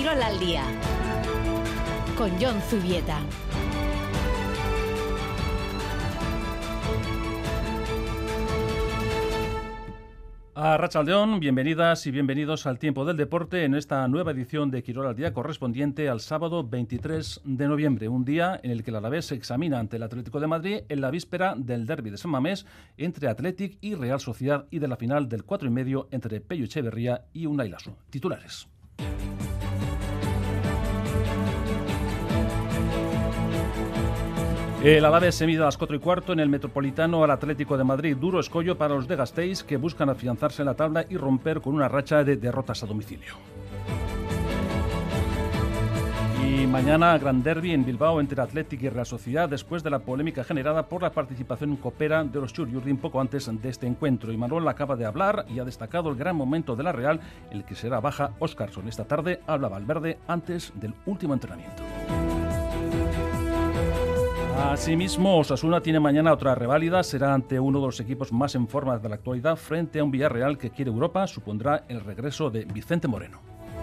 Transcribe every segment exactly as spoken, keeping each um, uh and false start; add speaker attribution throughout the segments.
Speaker 1: Quirol al día con Jon Zubieta.
Speaker 2: Arratsaldeon, bienvenidas y bienvenidos al Tiempo del Deporte en esta nueva edición de Quirol al día correspondiente al sábado veintitrés de noviembre, un día en el que el Alavés se examina ante el Atlético de Madrid en la víspera del derbi de San Mamés entre Athletic y Real Sociedad y de la final del cuatro y medio entre Pello Echeverría y Unai Laso. Titulares. El Alavés se mide a las cuatro y cuarto en el Metropolitano al Atlético de Madrid. Duro escollo para los de Gasteiz, que buscan afianzarse en la tabla y romper con una racha de derrotas a domicilio. Y mañana gran derbi en Bilbao entre Athletic y Real Sociedad después de la polémica generada por la participación en copera de los Txuri-Urdin poco antes de este encuentro. Y Manuel acaba de hablar y ha destacado el gran momento de la Real, el que será baja Óscarson. Esta tarde habla Valverde antes del último entrenamiento. Asimismo, Osasuna tiene mañana otra reválida, será ante uno de los equipos más en forma de la actualidad frente a un Villarreal que quiere Europa, supondrá el regreso de Vicente Moreno.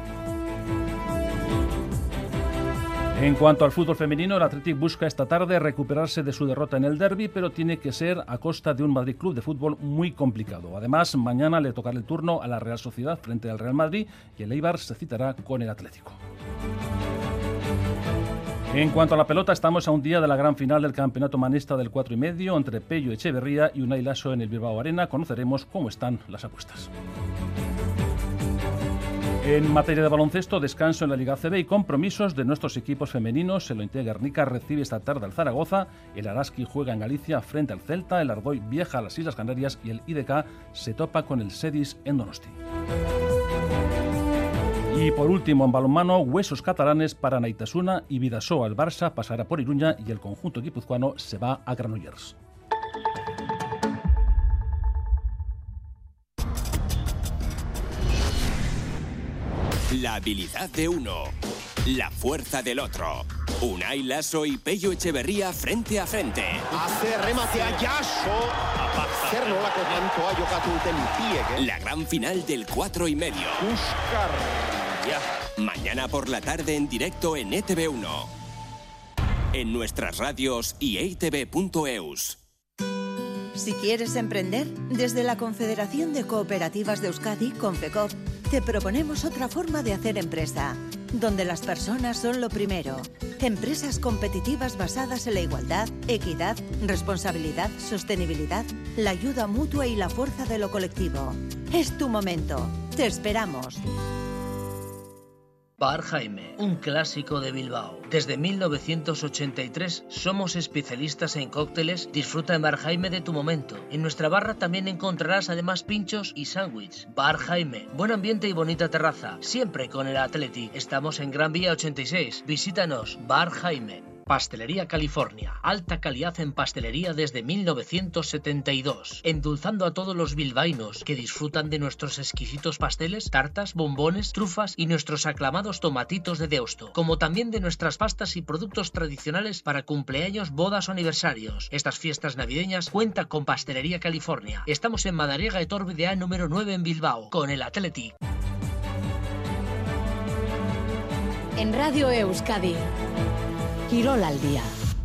Speaker 2: En cuanto al fútbol femenino, el Athletic busca esta tarde recuperarse de su derrota en el derbi, pero tiene que ser a costa de un Madrid Club de fútbol muy complicado. Además, mañana le tocará el turno a la Real Sociedad frente al Real Madrid y el Eibar se citará con el Atlético. En cuanto a la pelota, estamos a un día de la gran final del campeonato manista del cuatro y medio entre Pello Echeverría y Unai Laso en el Bilbao Arena. Conoceremos cómo están las apuestas. En materia de baloncesto, descanso en la Liga A C B y compromisos de nuestros equipos femeninos. El Ointe Guernica recibe esta tarde al Zaragoza, el Araski juega en Galicia frente al Celta, el Ardoy viaja a las Islas Canarias y el I D K se topa con el Sedis en Donosti. Y por último, en balonmano, huesos catalanes para Naitasuna y Bidasoa. El Barça pasará por Iruña y el conjunto guipuzcoano se va a Granollers.
Speaker 3: La habilidad de uno, la fuerza del otro. Unai Laso y Pello Echeverría frente a frente.
Speaker 4: Hace remate a Yaso. Cernola con tanto ha giocato un tempié.
Speaker 3: La gran final del cuatro y medio.
Speaker 4: Buscar.
Speaker 3: Mañana por la tarde en directo en E T V uno. En nuestras radios y e i te ve punto eus.
Speaker 5: Si quieres emprender, desde la Confederación de Cooperativas de Euskadi, Confecoop, te proponemos otra forma de hacer empresa, donde las personas son lo primero. Empresas competitivas basadas en la igualdad, equidad, responsabilidad, sostenibilidad, la ayuda mutua y la fuerza de lo colectivo. Es tu momento. Te esperamos.
Speaker 6: Bar Jaime, un clásico de Bilbao. Desde mil novecientos ochenta y tres somos especialistas en cócteles. Disfruta en Bar Jaime de tu momento. En nuestra barra también encontrarás además pinchos y sándwich. Bar Jaime, buen ambiente y bonita terraza. Siempre con el Athletic. Estamos en Gran Vía ochenta y seis. Visítanos, Bar Jaime. Pastelería California, alta calidad en pastelería desde mil novecientos setenta y dos, endulzando a todos los bilbaínos que disfrutan de nuestros exquisitos pasteles, tartas, bombones, trufas y nuestros aclamados tomatitos de Deusto, como también de nuestras pastas y productos tradicionales para cumpleaños, bodas o aniversarios. Estas fiestas navideñas cuenta con Pastelería California. Estamos en Madariaga Etorbidea número nueve en Bilbao, con el Athletic.
Speaker 1: En Radio Euskadi, Quirol al día.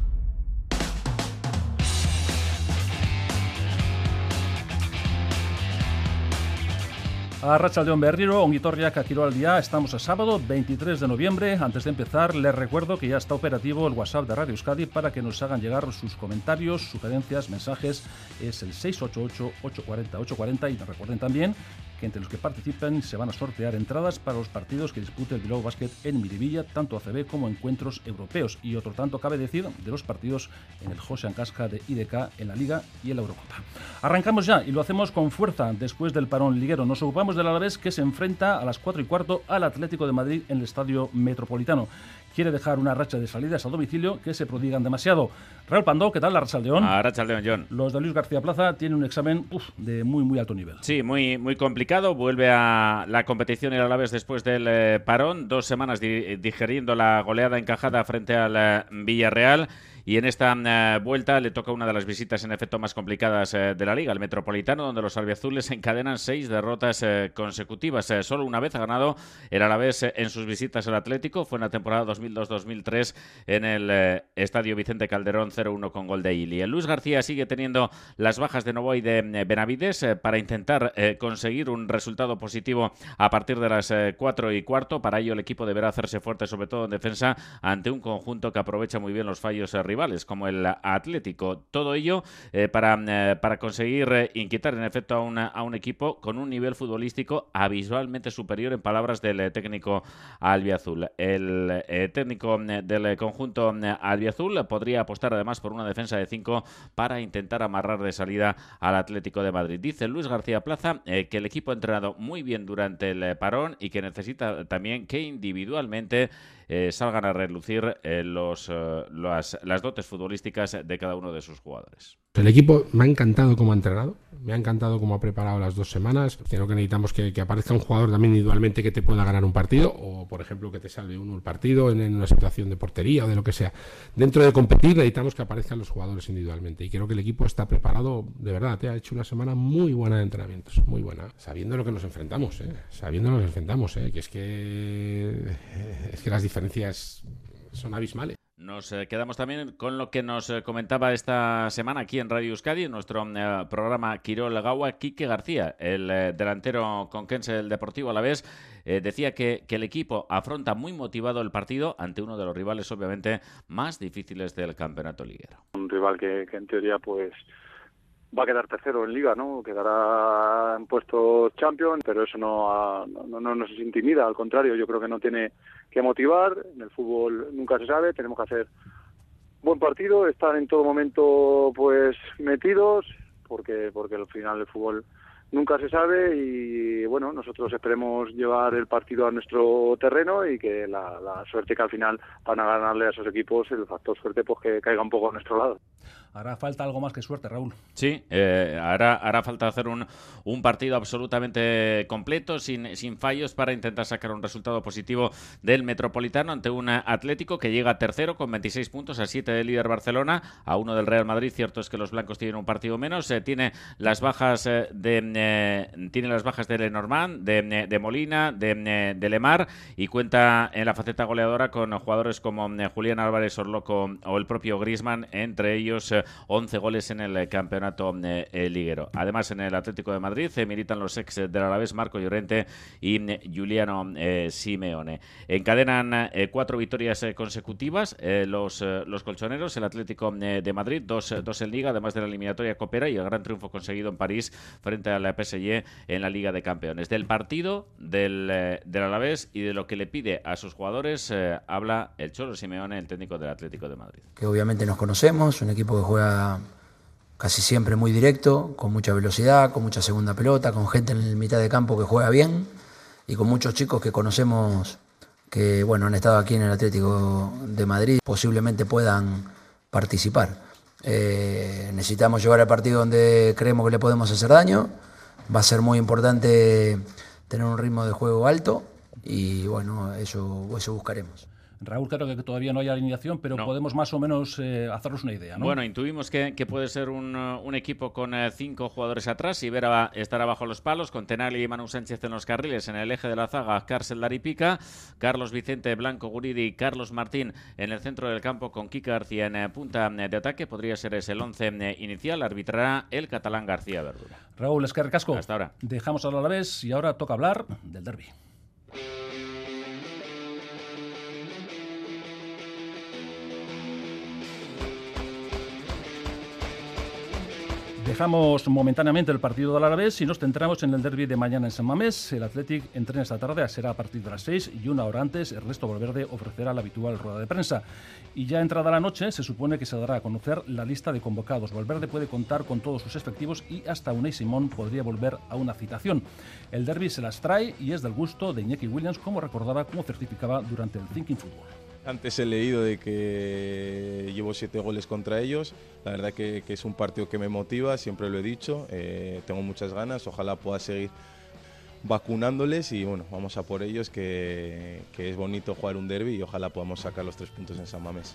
Speaker 2: Arratsaldeon berriro, ongitorriak a Quirol al día. Estamos a sábado veintitrés de noviembre. Antes de empezar, les recuerdo que ya está operativo el WhatsApp de Radio Euskadi para que nos hagan llegar sus comentarios, sugerencias, mensajes. Es el seis ocho ocho, ocho cuatro cero, ocho cuatro cero y recuerden también que entre los que participen se van a sortear entradas para los partidos que dispute el Bilbao Basket en Miribilla, tanto A C B como encuentros europeos. Y otro tanto cabe decir de los partidos en el José Ancasca de I D K en la Liga y en la Eurocopa. Arrancamos ya y lo hacemos con fuerza después del parón liguero. Nos ocupamos del Alavés, que se enfrenta a las cuatro y cuarto al Atlético de Madrid en el Estadio Metropolitano. Quiere dejar una racha de salidas a domicilio que se prodigan demasiado. Raúl Pandó, ¿qué tal? Arratsaldeon.
Speaker 7: Arratsaldeon, Jon.
Speaker 2: Los de Luis García Plaza tienen un examen uf, de muy, muy alto nivel.
Speaker 7: Sí, muy, muy complicado. Vuelve a la competición el Alavés después del eh, parón. Dos semanas di- digeriendo la goleada encajada frente al eh, Villarreal. Y en esta eh, vuelta le toca una de las visitas en efecto más complicadas eh, de la Liga, el Metropolitano, donde los albiazules encadenan seis derrotas eh, consecutivas. Eh, solo una vez ha ganado el Alavés eh, en sus visitas al Atlético, fue en la temporada dos mil dos dos mil tres en el eh, Estadio Vicente Calderón, cero uno con gol de Ili. El Luis García sigue teniendo las bajas de Novoa y de eh, Benavides eh, para intentar eh, conseguir un resultado positivo a partir de las eh, cuatro y cuarto. Para ello el equipo deberá hacerse fuerte, sobre todo en defensa, ante un conjunto que aprovecha muy bien los fallos eh, rivales, como el Atlético. Todo ello eh, para, eh, para conseguir eh, inquietar en efecto a, una, a un equipo con un nivel futbolístico abismalmente superior, en palabras del eh, técnico albiazul. El eh, técnico eh, del conjunto eh, albiazul podría apostar además por una defensa de cinco para intentar amarrar de salida al Atlético de Madrid. Dice Luis García Plaza eh, que el equipo ha entrenado muy bien durante el eh, parón y que necesita también que individualmente Eh, salgan a relucir eh, los, eh, las, las dotes futbolísticas de cada uno de sus jugadores.
Speaker 8: El equipo me ha encantado cómo ha entrenado, me ha encantado cómo ha preparado las dos semanas. Creo que necesitamos que, que aparezca un jugador también individualmente que te pueda ganar un partido, o por ejemplo que te salve uno el partido en, en una situación de portería o de lo que sea. Dentro de competir necesitamos que aparezcan los jugadores individualmente, y creo que el equipo está preparado, de verdad, te ha hecho una semana muy buena de entrenamientos, muy buena, sabiendo lo que nos enfrentamos, ¿eh? sabiendo lo que nos enfrentamos, ¿eh? que es que es que las diferencias son abismales.
Speaker 7: Nos eh, quedamos también con lo que nos eh, comentaba esta semana aquí en Radio Euskadi, en nuestro eh, programa Quirol Gaua, Quique García, el eh, delantero conquense del Deportivo Alavés, eh, decía que, que el equipo afronta muy motivado el partido ante uno de los rivales obviamente más difíciles del campeonato liguero.
Speaker 9: Un rival que, que en teoría pues va a quedar tercero en Liga, ¿no? Quedará en puestos Champions, pero eso no, no, no nos intimida, al contrario, yo creo que no tiene que motivar. En el fútbol nunca se sabe, tenemos que hacer buen partido, estar en todo momento pues metidos, porque porque al final el fútbol nunca se sabe, y bueno, nosotros esperemos llevar el partido a nuestro terreno y que la, la suerte que al final van a ganarle a esos equipos, el factor suerte, pues que caiga un poco a nuestro lado.
Speaker 2: Hará falta algo más que suerte, Raúl.
Speaker 7: Sí, eh, hará, hará falta hacer un, un partido absolutamente completo, sin, sin fallos, para intentar sacar un resultado positivo del Metropolitano ante un Atlético que llega tercero con veintiséis puntos, a siete del líder Barcelona, a uno del Real Madrid. Cierto es que los blancos tienen un partido menos, eh, tiene las bajas eh, de eh, tiene las bajas de Lenormand, de, de Molina, de, de Lemar, y cuenta en la faceta goleadora con jugadores como eh, Julián Álvarez Orloco o el propio Griezmann, entre ellos eh, once goles en el campeonato eh, liguero. Además, en el Atlético de Madrid eh, militan los ex del Alavés, Marco Llorente y eh, Giuliano eh, Simeone. Encadenan eh, cuatro victorias eh, consecutivas eh, los, eh, los colchoneros, el Atlético eh, de Madrid, dos, dos en Liga, además de la eliminatoria copera, y el gran triunfo conseguido en París frente a la P S G en la Liga de Campeones. Del partido del, eh, del Alavés y de lo que le pide a sus jugadores eh, habla el Cholo Simeone, el técnico del Atlético de Madrid.
Speaker 10: Que obviamente nos conocemos, un equipo que juega casi siempre muy directo, con mucha velocidad, con mucha segunda pelota, con gente en el mitad de campo que juega bien, y con muchos chicos que conocemos que bueno han estado aquí en el Atlético de Madrid, posiblemente puedan participar. Eh, necesitamos llevar al partido donde creemos que le podemos hacer daño. Va a ser muy importante tener un ritmo de juego alto, y bueno, eso, eso buscaremos.
Speaker 2: Raúl, claro que todavía no hay alineación, pero no. podemos más o menos eh, hacernos una idea, ¿no?
Speaker 7: Bueno, intuimos que, que puede ser un, un equipo con eh, cinco jugadores atrás. Ibera estará bajo los palos, con Tenagli y Manu Sánchez en los carriles. En el eje de la zaga, Cárcel Daripica, Carlos Vicente, Blanco Guridi y Carlos Martín en el centro del campo, con Quique García en eh, punta de ataque. Podría ser ese el once eh, inicial. Arbitrará el catalán García Verdura.
Speaker 2: Raúl, es que recasco.
Speaker 7: Hasta ahora.
Speaker 2: Dejamos al Alavés y ahora toca hablar del derbi. Dejamos momentáneamente el partido del Alavés y nos centramos en el derbi de mañana en San Mamés. El Athletic entrena esta tarde, será a partir de las seis, y una hora antes Ernesto Valverde ofrecerá la habitual rueda de prensa. Y ya entrada la noche se supone que se dará a conocer la lista de convocados. Valverde puede contar con todos sus efectivos y hasta Unai Simón podría volver a una citación. El derbi se las trae y es del gusto de Iñaki Williams, como recordaba, como certificaba durante el Thinking Football.
Speaker 11: Antes he leído de que llevo siete goles contra ellos. La verdad que, que es un partido que me motiva, siempre lo he dicho. Eh, tengo muchas ganas, ojalá pueda seguir vacunándoles y bueno, vamos a por ellos, que, que es bonito jugar un derbi y ojalá podamos sacar los tres puntos en San Mamés.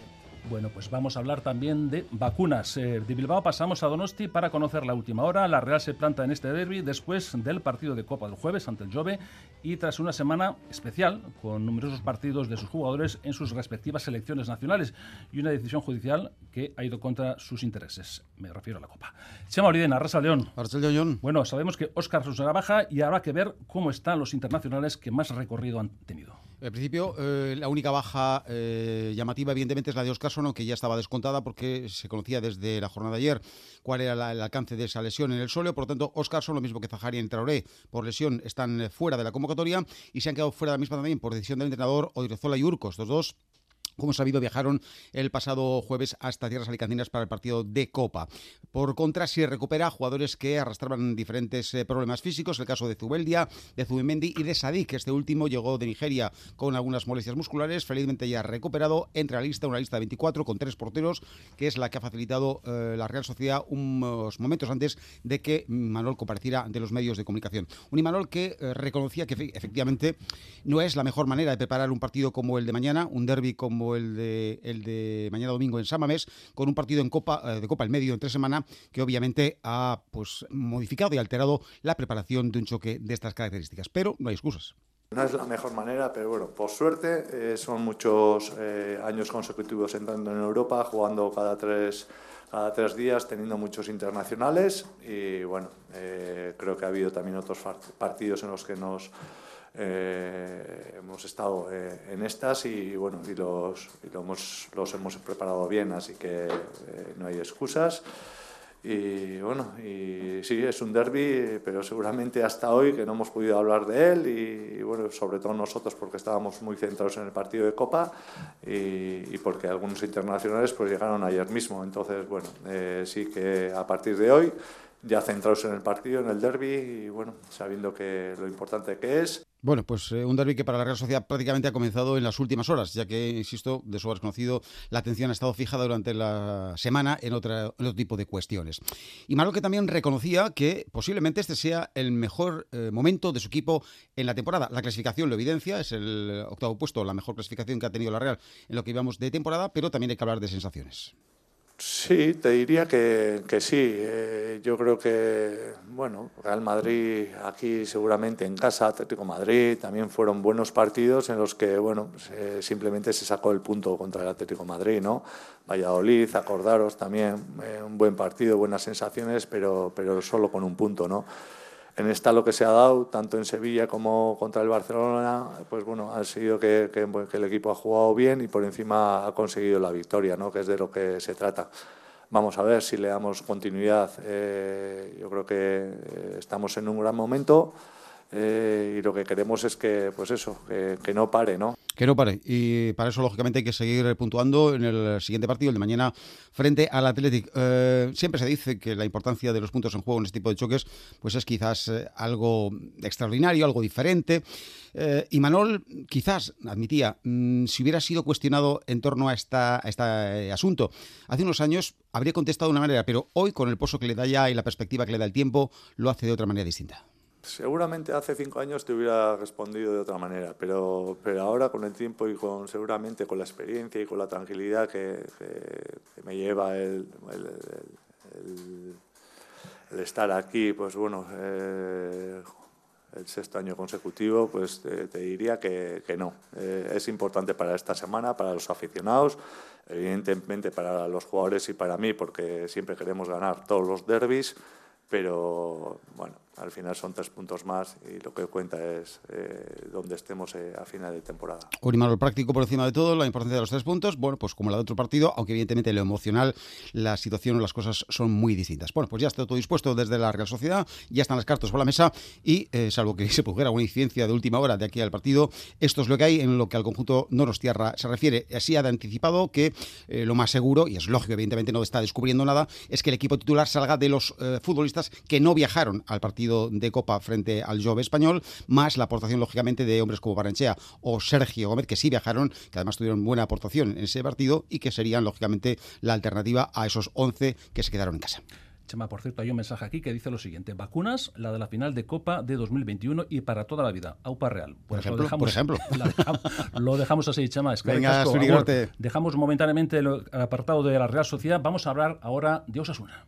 Speaker 2: Bueno, pues vamos a hablar también de vacunas. Eh, de Bilbao pasamos a Donosti para conocer la última hora. La Real se planta en este derbi después del partido de Copa del jueves ante el Jove y tras una semana especial con numerosos partidos de sus jugadores en sus respectivas selecciones nacionales y una decisión judicial que ha ido contra sus intereses. Me refiero a la Copa. Chema Olidena, Arrasa León.
Speaker 12: Arrasa León.
Speaker 2: Bueno, sabemos que Óscar será baja y habrá que ver cómo están los internacionales que más recorrido han tenido.
Speaker 12: En principio, eh, la única baja eh, llamativa, evidentemente, es la de Óscar Sono, que ya estaba descontada porque se conocía desde la jornada de ayer cuál era la, el alcance de esa lesión en el sóleo. Por lo tanto, Óscar Sono, lo mismo que Zahari y Traoré, por lesión, están fuera de la convocatoria y se han quedado fuera de la misma también por decisión del entrenador Odriozola y Urco. Estos dos, como sabido, viajaron el pasado jueves hasta tierras alicantinas para el partido de Copa. Por contra, se recupera jugadores que arrastraban diferentes eh, problemas físicos, el caso de Zubeldia, de Zubimendi y de Sadik, que este último llegó de Nigeria con algunas molestias musculares, felizmente ya recuperado, entre la lista, una lista de veinticuatro con tres porteros, que es la que ha facilitado eh, la Real Sociedad unos momentos antes de que Imanol compareciera ante los medios de comunicación. Un Imanol que eh, reconocía que efectivamente no es la mejor manera de preparar un partido como el de mañana, un derbi como el de, el de mañana domingo en San Mamés, con un partido en Copa, eh, de Copa el medio entre semana, que obviamente ha pues modificado y alterado la preparación de un choque de estas características. Pero no hay excusas.
Speaker 13: No es la mejor manera, pero bueno, por suerte eh, son muchos eh, años consecutivos entrando en Europa, jugando cada tres, cada tres días, teniendo muchos internacionales y bueno, eh, creo que ha habido también otros partidos en los que nos Eh, hemos estado eh, en estas y bueno y los, y lo hemos, los hemos preparado bien, así que eh, no hay excusas y bueno y sí, es un derbi, pero seguramente hasta hoy que no hemos podido hablar de él y, y bueno, sobre todo nosotros porque estábamos muy centrados en el partido de Copa y, y porque algunos internacionales pues llegaron ayer mismo, entonces bueno, eh, sí que a partir de hoy ya centrados en el partido, en el derbi y bueno, sabiendo que lo importante que es.
Speaker 12: Bueno, pues eh, un derbi que para la Real Sociedad prácticamente ha comenzado en las últimas horas, ya que, insisto, de sobra conocido, la atención ha estado fijada durante la semana en, otra, en otro tipo de cuestiones. Y Malo que también reconocía que posiblemente este sea el mejor eh, momento de su equipo en la temporada. La clasificación lo evidencia, es el octavo puesto, la mejor clasificación que ha tenido la Real en lo que llevamos de temporada, pero también hay que hablar de sensaciones.
Speaker 13: Sí, te diría que, que sí. Eh, yo creo que, bueno, Real Madrid aquí seguramente en casa, Atlético Madrid, también fueron buenos partidos en los que, bueno, se, simplemente se sacó el punto contra el Atlético Madrid, ¿no? Valladolid, acordaros también, eh, un buen partido, buenas sensaciones, pero, pero solo con un punto, ¿no? En esta lo que se ha dado, tanto en Sevilla como contra el Barcelona, pues bueno, ha sido que, que, que el equipo ha jugado bien y por encima ha conseguido la victoria, ¿no? Que es de lo que se trata. Vamos a ver si le damos continuidad. Eh, yo creo que estamos en un gran momento eh, y lo que queremos es que, pues eso, que, que no pare, ¿no?
Speaker 12: Que no pare. Y para eso, lógicamente, hay que seguir puntuando en el siguiente partido, el de mañana, frente al Athletic. Eh, siempre se dice que la importancia de los puntos en juego en este tipo de choques pues es quizás eh, algo extraordinario, algo diferente. Eh, Imanol quizás admitía, mmm, si hubiera sido cuestionado en torno a, esta, a este eh, asunto hace unos años, habría contestado de una manera, pero hoy, con el pozo que le da ya y la perspectiva que le da el tiempo, lo hace de otra manera distinta.
Speaker 13: Seguramente hace cinco años te hubiera respondido de otra manera, pero, pero ahora con el tiempo y con seguramente con la experiencia y con la tranquilidad que, que, que me lleva el, el, el, el estar aquí, pues bueno, eh, el sexto año consecutivo, pues te, te diría que, que no. Eh, es importante para esta semana, para los aficionados, evidentemente para los jugadores y para mí, porque siempre queremos ganar todos los derbis, pero bueno, al final son tres puntos más y lo que cuenta es eh, donde estemos eh, a final de temporada.
Speaker 12: Un Imanol práctico por encima de todo, la importancia de los tres puntos, bueno, pues como la de otro partido, aunque evidentemente lo emocional, la situación o las cosas son muy distintas. Bueno, pues ya está todo dispuesto desde la Real Sociedad, ya están las cartas por la mesa y, eh, salvo que se produjera una incidencia de última hora de aquí al partido, esto es lo que hay en lo que al conjunto donostiarra se refiere. Así ha anticipado que eh, lo más seguro, y es lógico, evidentemente no está descubriendo nada, es que el equipo titular salga de los eh, futbolistas que no viajaron al partido de Copa frente al Jove español, más la aportación lógicamente de hombres como Barrenechea o Sergio Gómez, que sí viajaron, que además tuvieron buena aportación en ese partido y que serían lógicamente la alternativa a esos once que se quedaron en casa.
Speaker 2: Chema, por cierto, hay un mensaje aquí que dice lo siguiente: vacunas, la de la final de Copa de dos mil veintiuno y para toda la vida. Aupa Real.
Speaker 12: Por
Speaker 2: Pues
Speaker 12: ejemplo,
Speaker 2: lo dejamos,
Speaker 12: por ejemplo.
Speaker 2: la dejamos, lo dejamos así, Chema. Es que
Speaker 12: Venga,
Speaker 2: casco,
Speaker 12: Zurigote.
Speaker 2: Dejamos momentáneamente el apartado de la Real Sociedad. Vamos a hablar ahora de Osasuna.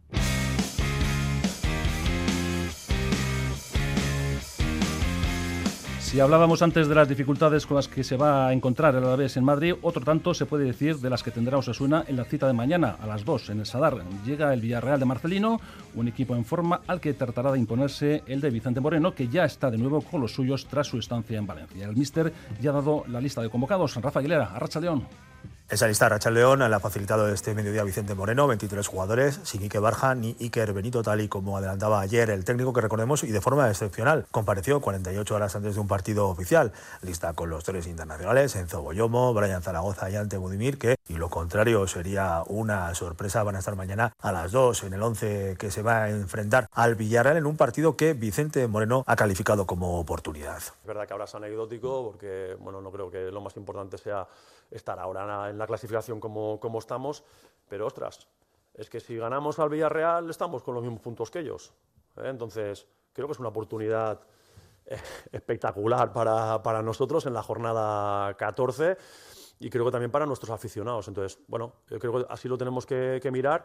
Speaker 2: Si hablábamos antes de las dificultades con las que se va a encontrar el Alavés en Madrid, otro tanto se puede decir de las que tendrá Osasuna en la cita de mañana a las dos en el Sadar. Llega el Villarreal de Marcelino, un equipo en forma al que tratará de imponerse el de Vicente Moreno, que ya está de nuevo con los suyos tras su estancia en Valencia. El míster ya ha dado la lista de convocados. Rafa Aguilera, Arratsaldeon.
Speaker 14: Esa lista Arratsaldeon la ha facilitado este mediodía Vicente Moreno, veintitrés jugadores, sin Quique Barja ni Iker Benito, tal y como adelantaba ayer el técnico, que recordemos, y de forma excepcional, compareció cuarenta y ocho horas antes de un partido oficial. Lista con los tres internacionales, Enzo Boyomo, Brian Zaragoza y Ante Budimir, que, y lo contrario sería una sorpresa, van a estar mañana a las dos en el once que se va a enfrentar al Villarreal en un partido que Vicente Moreno ha calificado como oportunidad.
Speaker 15: Es verdad que ahora es anecdótico porque, bueno, no creo que lo más importante sea estar ahora en la clasificación como, como estamos, pero ostras, es que si ganamos al Villarreal estamos con los mismos puntos que ellos, ¿eh? Entonces creo que es una oportunidad eh, espectacular para, para nosotros en la jornada catorce y creo que también para nuestros aficionados. Entonces, bueno, yo creo que así lo tenemos que, que mirar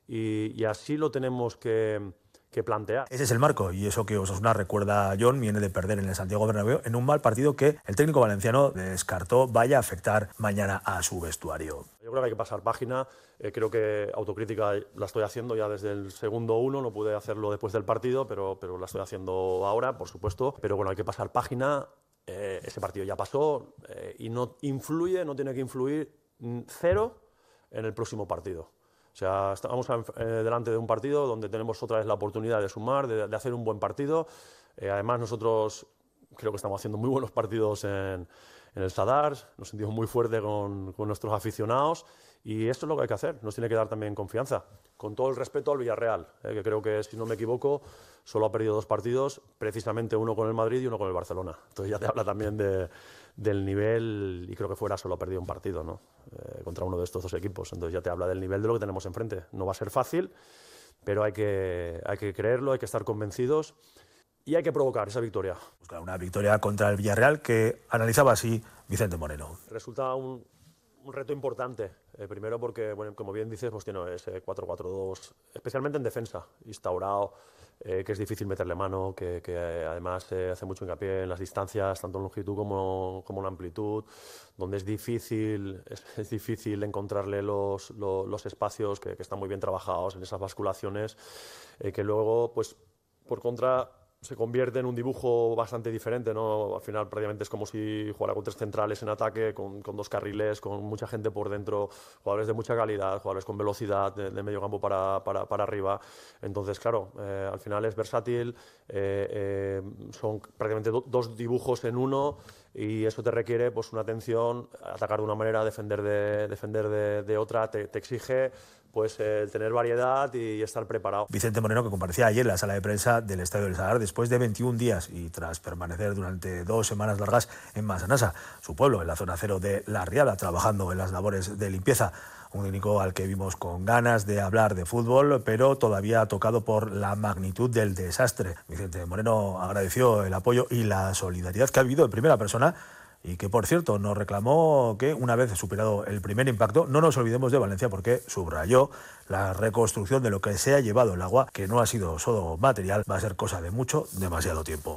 Speaker 15: y, y así lo tenemos que... que plantear.
Speaker 14: Ese es el marco, y eso que Osasuna, recuerda a John, viene de perder en el Santiago Bernabéu en un mal partido que el técnico valenciano descartó vaya a afectar mañana a su vestuario.
Speaker 15: Yo creo que hay que pasar página, eh, creo que autocrítica la estoy haciendo ya desde el segundo uno, no pude hacerlo después del partido, pero, pero la estoy haciendo ahora, por supuesto, pero bueno, hay que pasar página, eh, ese partido ya pasó eh, y no influye, no tiene que influir cero en el próximo partido. O sea, estamos eh, delante de un partido donde tenemos otra vez la oportunidad de sumar, de, de hacer un buen partido. Eh, además, nosotros creo que estamos haciendo muy buenos partidos en, en el Sadar, nos sentimos muy fuerte con, con nuestros aficionados y esto es lo que hay que hacer, nos tiene que dar también confianza. Con todo el respeto al Villarreal, eh, que creo que, si no me equivoco, solo ha perdido dos partidos, precisamente uno con el Madrid y uno con el Barcelona. Entonces ya te habla también de, del nivel, y creo que fuera solo ha perdido un partido, ¿no? Eh, contra uno de estos dos equipos. Entonces ya te habla del nivel de lo que tenemos enfrente. No va a ser fácil, pero hay que, hay que creerlo, hay que estar convencidos y hay que provocar esa victoria.
Speaker 14: Buscar una victoria contra el Villarreal que analizaba así Vicente Moreno.
Speaker 15: Resulta un, un reto importante, eh, primero porque, bueno, como bien dices, pues tiene ese cuatro cuatro dos, especialmente en defensa, instaurado, eh, que es difícil meterle mano, que, que eh, además eh, hace mucho hincapié en las distancias, tanto en longitud como, como en amplitud, donde es difícil, es, es difícil encontrarle los, los, los espacios que, que están muy bien trabajados en esas basculaciones, eh, que luego, pues, por contra, se convierte en un dibujo bastante diferente, ¿no? Al final prácticamente es como si jugara con tres centrales en ataque, con, con dos carriles, con mucha gente por dentro, jugadores de mucha calidad, jugadores con velocidad de, de medio campo para, para, para arriba. Entonces, claro, eh, al final es versátil, eh, eh, son prácticamente do, dos dibujos en uno y eso te requiere, pues, una atención, atacar de una manera, defender de, defender de, de otra, te, te exige pues el eh, tener variedad y estar preparado.
Speaker 14: Vicente Moreno, que comparecía ayer en la sala de prensa del Estadio del Sadar después de veintiún días y tras permanecer durante dos semanas largas en Massanassa, su pueblo, en la zona cero de La Riada, trabajando en las labores de limpieza. Un técnico al que vimos con ganas de hablar de fútbol, pero todavía tocado por la magnitud del desastre. Vicente Moreno agradeció el apoyo y la solidaridad que ha habido en primera persona y que, por cierto, nos reclamó que, una vez superado el primer impacto, no nos olvidemos de Valencia, porque subrayó la reconstrucción de lo que se ha llevado el agua, que no ha sido solo material, va a ser cosa de mucho, demasiado tiempo.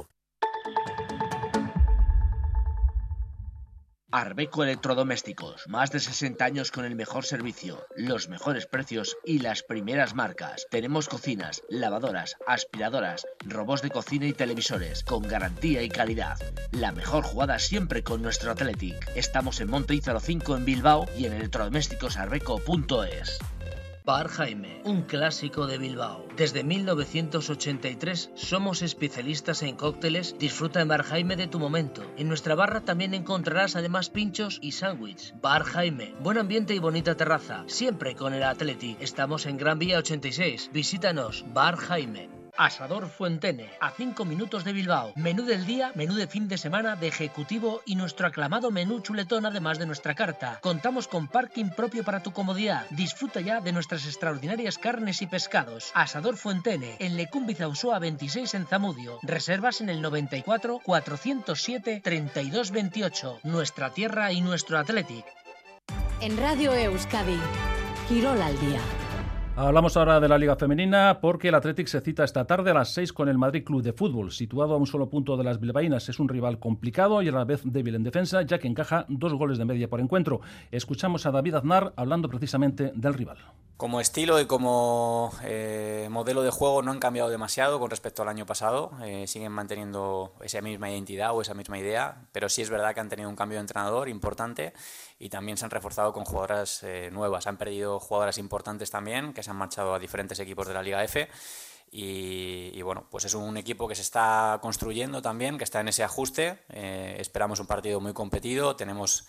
Speaker 6: Arbeco Electrodomésticos, más de sesenta años con el mejor servicio, los mejores precios y las primeras marcas. Tenemos cocinas, lavadoras, aspiradoras, robots de cocina y televisores, con garantía y calidad. La mejor jugada siempre con nuestro Athletic. Estamos en Monte Ízaro cinco en Bilbao y en electrodomésticos arbeco punto es. Bar Jaime, un clásico de Bilbao. Desde mil novecientos ochenta y tres somos especialistas en cócteles. Disfruta en Bar Jaime de tu momento. En nuestra barra también encontrarás además pinchos y sándwich. Bar Jaime, buen ambiente y bonita terraza. Siempre con el Athletic. Estamos en Gran Vía ochenta y seis. Visítanos, Bar Jaime. Asador Fuentene, a cinco minutos de Bilbao. Menú del día, menú de fin de semana, de ejecutivo y nuestro aclamado menú chuletón, además de nuestra carta. Contamos con parking propio para tu comodidad. Disfruta ya de nuestras extraordinarias carnes y pescados. Asador Fuentene, en Lecumbiza Ausoa veintiséis en Zamudio. Reservas en el noventa y cuatro, cuatrocientos siete, treinta y dos veintiocho. Nuestra tierra y nuestro Athletic.
Speaker 1: En Radio Euskadi, Quirol al día.
Speaker 2: Hablamos ahora de la Liga Femenina porque el Athletic se cita esta tarde a las seis con el Madrid Club de Fútbol. Situado a un solo punto de las bilbaínas, es un rival complicado y a la vez débil en defensa, ya que encaja dos goles de media por encuentro. Escuchamos a David Aznar hablando precisamente del rival.
Speaker 16: Como estilo y como eh, modelo de juego no han cambiado demasiado con respecto al año pasado. Eh, siguen manteniendo esa misma identidad o esa misma idea, pero sí es verdad que han tenido un cambio de entrenador importante y también se han reforzado con jugadoras eh, nuevas. Han perdido jugadoras importantes también, que se han marchado a diferentes equipos de la Liga F. Y, y bueno, pues es un equipo que se está construyendo también, que está en ese ajuste. Eh, esperamos un partido muy competido. Tenemos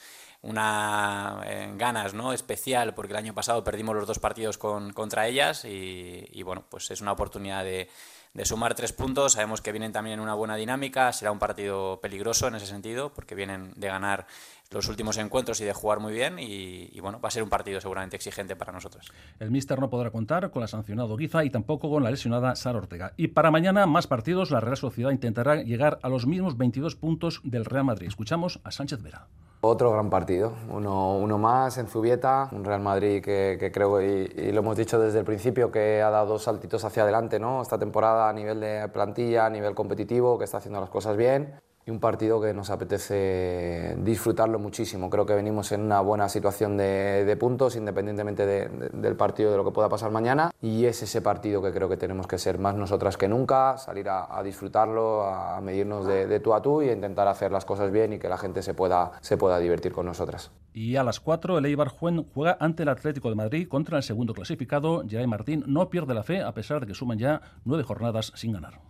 Speaker 16: una eh, ganas, ¿no?, especial, porque el año pasado perdimos los dos partidos con, contra ellas y, y bueno, pues es una oportunidad de, de sumar tres puntos. Sabemos que vienen también en una buena dinámica. Será un partido peligroso en ese sentido, porque vienen de ganar los últimos encuentros y de jugar muy bien y, y bueno, va a ser un partido seguramente exigente para nosotros.
Speaker 2: El míster no podrá contar con la sancionado Guiza y tampoco con la lesionada Sara Ortega. Y para mañana, más partidos. La Real Sociedad intentará llegar a los mismos veintidós puntos del Real Madrid. Escuchamos a Sánchez Vera.
Speaker 17: Otro gran partido, uno, uno más en Zubieta, un Real Madrid que, que creo, y, y lo hemos dicho desde el principio, que ha dado dos saltitos hacia adelante, ¿no?, esta temporada a nivel de plantilla, a nivel competitivo, que está haciendo las cosas bien. Y un partido que nos apetece disfrutarlo muchísimo. Creo que venimos en una buena situación de, de puntos, independientemente de, de, del partido, de lo que pueda pasar mañana. Y es ese partido que creo que tenemos que ser más nosotras que nunca, salir a, a disfrutarlo, a medirnos de, de tú a tú y a intentar hacer las cosas bien y que la gente se pueda, se pueda divertir con nosotras.
Speaker 2: Y a las cuatro, el Eibar juega ante el Atlético de Madrid contra el segundo clasificado. Geray Martín no pierde la fe a pesar de que suman ya nueve jornadas sin ganar.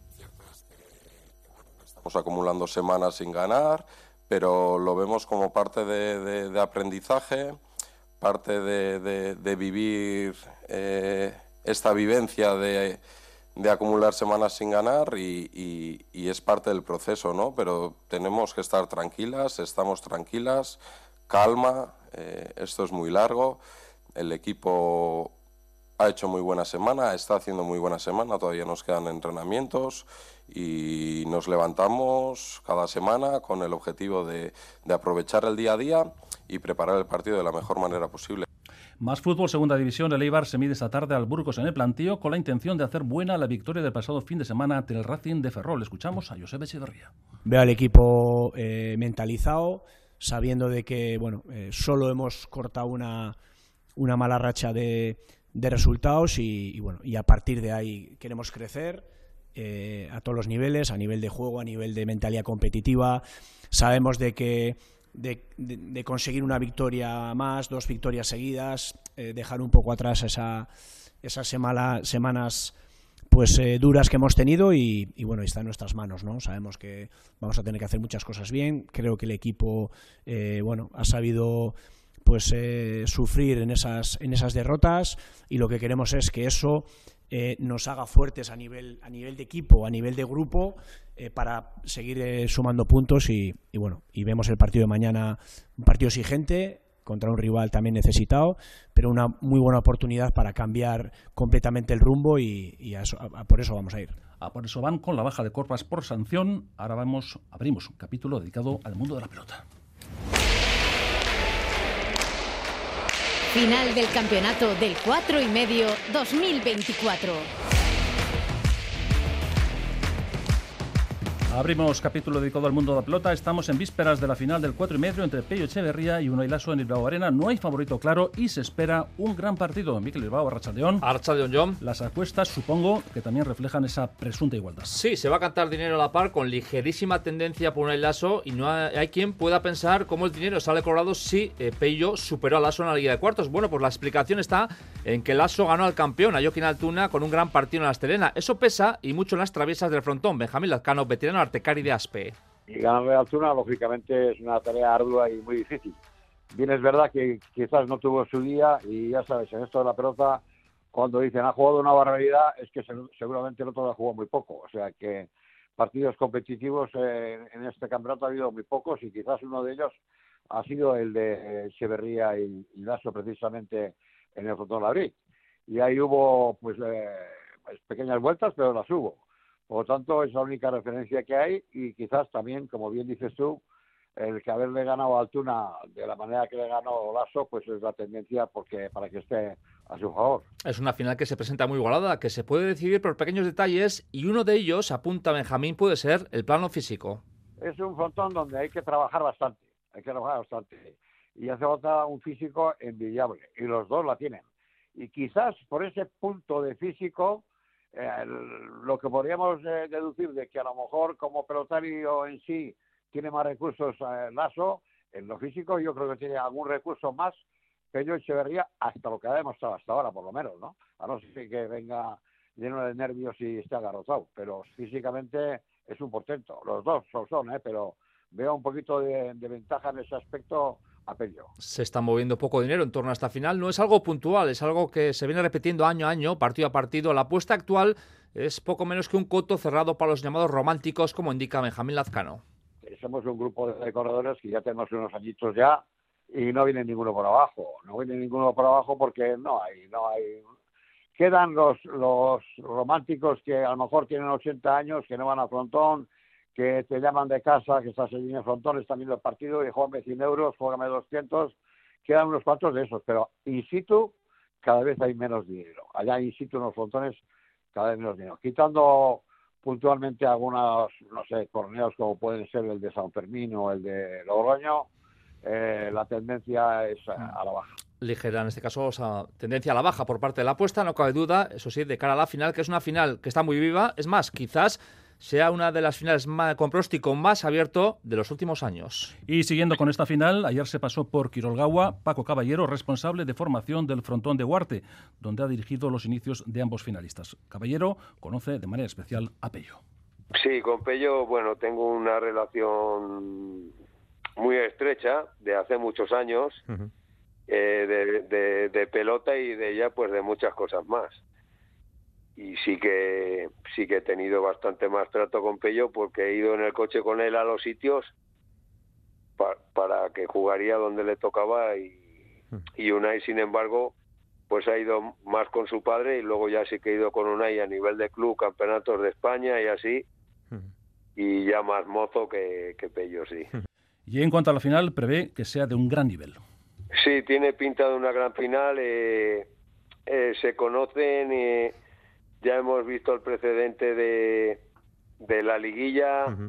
Speaker 18: Estamos acumulando semanas sin ganar, pero lo vemos como parte de, de, de aprendizaje, parte de, de, de vivir eh, esta vivencia de, de acumular semanas sin ganar y, y, y es parte del proceso, ¿no? Pero tenemos que estar tranquilas, estamos tranquilas, calma, eh, esto es muy largo, el equipo ha hecho muy buena semana, está haciendo muy buena semana, todavía nos quedan entrenamientos y nos levantamos cada semana con el objetivo de, de aprovechar el día a día y preparar el partido de la mejor manera posible.
Speaker 2: Más fútbol, segunda división. El Eibar se mide esta tarde al Burgos en el Plantío con la intención de hacer buena la victoria del pasado fin de semana ante el Racing de Ferrol. Escuchamos a Josep Echeverría.
Speaker 19: Veo al equipo eh, mentalizado, sabiendo de que bueno, eh, solo hemos cortado una, una mala racha de, de resultados y, y, bueno, y a partir de ahí queremos crecer. Eh, a todos los niveles, a nivel de juego, a nivel de mentalidad competitiva. Sabemos de que de, de, de conseguir una victoria más, dos victorias seguidas, eh, dejar un poco atrás esa, esas semana, semanas pues eh, duras que hemos tenido y, y bueno, está en nuestras manos, ¿no? Sabemos que vamos a tener que hacer muchas cosas bien. Creo que el equipo eh, bueno, ha sabido pues eh, sufrir en esas, en esas derrotas y lo que queremos es que eso Eh, nos haga fuertes a nivel a nivel de equipo, a nivel de grupo, eh, para seguir eh, sumando puntos y, y bueno, y vemos el partido de mañana, un partido exigente contra un rival también necesitado, pero una muy buena oportunidad para cambiar completamente el rumbo y, y a eso, a, a por eso vamos a ir.
Speaker 2: Ah, por eso van con la baja de Corpas por sanción. Ahora vamos, abrimos un capítulo dedicado al mundo de la pelota.
Speaker 1: Final del campeonato del cuatro y medio dos mil veinticuatro.
Speaker 2: Abrimos capítulo dedicado al mundo de la pelota. Estamos en vísperas de la final del cuatro y medio entre Pello Echeverría y Unai Laso en el Bilbao Arena. No hay favorito claro y se espera un gran partido. Mikel Bilbao, Arratsaldeon.
Speaker 20: Arratsaldeon, John.
Speaker 2: Las apuestas, supongo, que también reflejan esa presunta igualdad.
Speaker 20: Sí, se va a cantar dinero a la par con ligerísima tendencia por Unai Laso y no hay, hay quien pueda pensar cómo el dinero sale colorado si eh, Pello superó a Laso en la Liga de Cuartos. Bueno, pues la explicación está en que Laso ganó al campeón, a Joaquín Altuna, con un gran partido en la Estelena. Eso pesa y mucho en las traviesas del frontón. Benjamín Lazcano, veterano Artecari de Aspe.
Speaker 21: Y ganarle a Altuna, lógicamente, es una tarea ardua y muy difícil. Bien es verdad que quizás no tuvo su día y ya sabes, en esto de la pelota cuando dicen ha jugado una barbaridad, es que seguramente el otro ha jugado muy poco. O sea que partidos competitivos eh, en este campeonato ha habido muy pocos y quizás uno de ellos ha sido el de Echeverría y, y Lasso precisamente en el Frontón Madrid. Y ahí hubo pues, eh, pues pequeñas vueltas, pero las hubo. Por lo tanto, es la única referencia que hay y quizás también, como bien dices tú, el que haberle ganado a Altuna de la manera que le ganó Lasso, pues es la tendencia porque para que esté a su favor.
Speaker 20: Es una final que se presenta muy igualada, que se puede decidir por pequeños detalles y uno de ellos, apunta Benjamín, puede ser el plano físico.
Speaker 21: Es un frontón donde hay que trabajar bastante, hay que trabajar bastante y hace falta un físico envidiable y los dos la tienen. Y quizás por ese punto de físico, eh, el, lo que podríamos eh, deducir de que a lo mejor como pelotario en sí tiene más recursos eh, Lasso, en lo físico yo creo que tiene algún recurso más que yo Echeverría, hasta lo que ha demostrado hasta ahora, por lo menos, ¿no? A no ser que venga lleno de nervios y esté agarrotado, pero físicamente es un portento. Los dos son, son ¿eh? Pero veo un poquito de, de ventaja en ese aspecto a Pello.
Speaker 20: Se está moviendo poco dinero en torno a esta final. No es algo puntual, es algo que se viene repitiendo año a año, partido a partido. La apuesta actual es poco menos que un coto cerrado para los llamados románticos, como indica Benjamín Lazcano.
Speaker 21: Somos un grupo de corredores que ya tenemos unos añitos ya y no viene ninguno por abajo. No viene ninguno por abajo porque no hay, no hay. Quedan los, los románticos que a lo mejor tienen ochenta años, que no van a frontón, que te llaman de casa, que estás allí en el frontón, están viendo el partido y juegan cien euros, juégame doscientos. Quedan unos cuantos de esos, pero in situ cada vez hay menos dinero. Allá in situ en los frontones cada vez menos dinero. Quitando puntualmente algunos, no sé, torneos como pueden ser el de San Fermín o el de Logroño, eh, la tendencia es a, a la baja.
Speaker 20: Ligera, en este caso, o sea, tendencia a la baja por parte de la apuesta, no cabe duda, eso sí, de cara a la final, que es una final que está muy viva. Es más, quizás sea una de las finales más, con pronóstico más abierto de los últimos años.
Speaker 2: Y siguiendo con esta final, ayer se pasó por Quirolgaua Paco Caballero, responsable de formación del Frontón de Huarte, donde ha dirigido los inicios de ambos finalistas. Caballero conoce de manera especial a Pello.
Speaker 4: Sí, con Pello, bueno, tengo una relación muy estrecha de hace muchos años, uh-huh. eh, de, de, de pelota y de ella, pues de muchas cosas más. Y sí que sí que he tenido bastante más trato con Pello porque he ido en el coche con él a los sitios pa, para que jugaría donde le tocaba y, y Unai, sin embargo, pues ha ido más con su padre y luego ya sí que he ido con Unai a nivel de club, campeonatos de España y así, y ya más mozo que, que Pello, sí.
Speaker 2: Y en cuanto a la final, prevé que sea de un gran nivel.
Speaker 4: Sí, tiene pinta de una gran final, eh, eh, se conocen... Eh, Ya hemos visto el precedente de, de la liguilla uh-huh.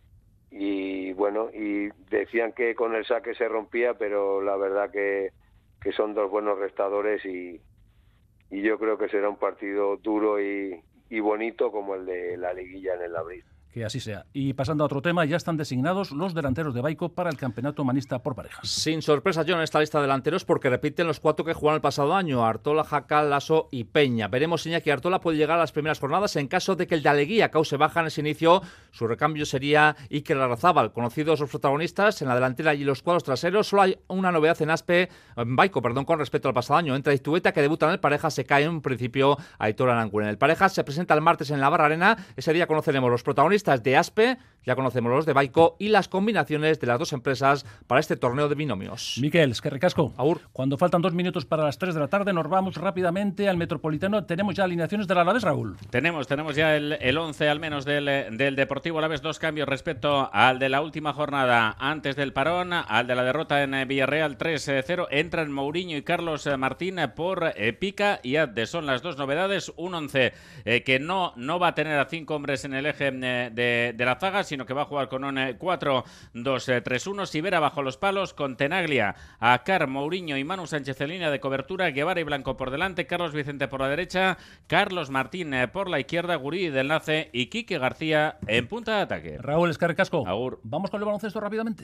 Speaker 4: y bueno, y decían que con el saque se rompía, pero la verdad que, que son dos buenos restadores y, y yo creo que será un partido duro y, y bonito como el de la liguilla en el abril.
Speaker 2: Que así sea. Y pasando a otro tema, ya están designados los delanteros de Baico para el campeonato humanista por parejas.
Speaker 20: Sin sorpresa, John, en esta lista de delanteros, porque repiten los cuatro que jugaron el pasado año: Artola, Jacal, Lasso y Peña. Veremos si Iñaki Artola puede llegar a las primeras jornadas. En caso de que el de Aleguía cause baja en ese inicio, su recambio sería Iker Larrazábal. Conocidos los protagonistas en la delantera y los cuadros traseros, solo hay una novedad en Aspe, en Baico, perdón, con respecto al pasado año. Entra Iztueta, que debuta en el pareja, se cae en principio Aitor Aranguren. El pareja se presenta el martes en la Barra Arena. Ese día conoceremos los protagonistas de Aspe, ya conocemos los de Baico y las combinaciones de las dos empresas para este torneo de binomios.
Speaker 2: Miquel, es que recasco. Aur. Cuando faltan dos minutos para las tres de la tarde, nos vamos rápidamente al Metropolitano. Tenemos ya alineaciones del Alavés, Raúl.
Speaker 7: Tenemos, tenemos ya el, el once al menos del, del Deportivo Alavés. Dos cambios respecto al de la última jornada antes del parón, al de la derrota en Villarreal tres cero. Entran Mourinho y Carlos Martín por eh, Pica y Adde. Son las dos novedades. Un once eh, que no, no va a tener a cinco hombres en el eje eh, de, de la zaga, sino que va a jugar con un cuatro dos tres uno. Sivera bajo los palos, con Tenaglia, Acar, Mourinho y Manu Sánchez en línea de cobertura, Guevara y Blanco por delante, Carlos Vicente por la derecha, Carlos Martín por la izquierda, Gurí de enlace y Quique García en punta de ataque.
Speaker 2: Raúl, es que recasco.
Speaker 7: Agur.
Speaker 2: Vamos con el baloncesto rápidamente.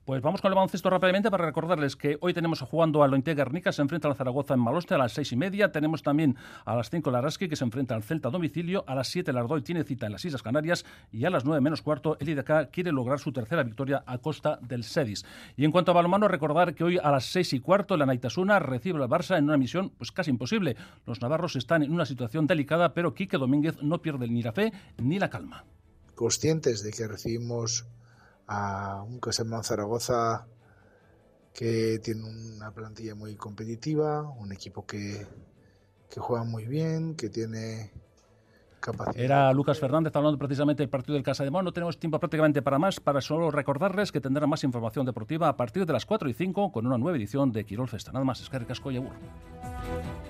Speaker 2: Pues vamos con el baloncesto rápidamente para recordarles que hoy tenemos jugando al Ointe Guernica, se enfrenta al Zaragoza en Maloste a las seis y media. Tenemos también a las cinco el Araski, que se enfrenta al Celta a domicilio. A las siete el Ardoy tiene cita en las Islas Canarias. Y a las nueve menos cuarto el I D K quiere lograr su tercera victoria a costa del Sedis. Y en cuanto a balonmano, recordar que hoy a las seis y cuarto el Anaitasuna recibe al Barça en una misión pues casi imposible. Los navarros están en una situación delicada, pero Quique Domínguez no pierde ni la fe ni la calma.
Speaker 3: Conscientes de que recibimos a un Casemán Zaragoza que tiene una plantilla muy competitiva, un equipo que, que juega muy bien, que tiene capacidad.
Speaker 2: Era Lucas Fernández hablando precisamente del partido del Casademón. No tenemos tiempo prácticamente para más, para solo recordarles que tendrán más información deportiva a partir de las cuatro y cinco con una nueva edición de Quirol Festa. Nada más, eskerrik asko y agur.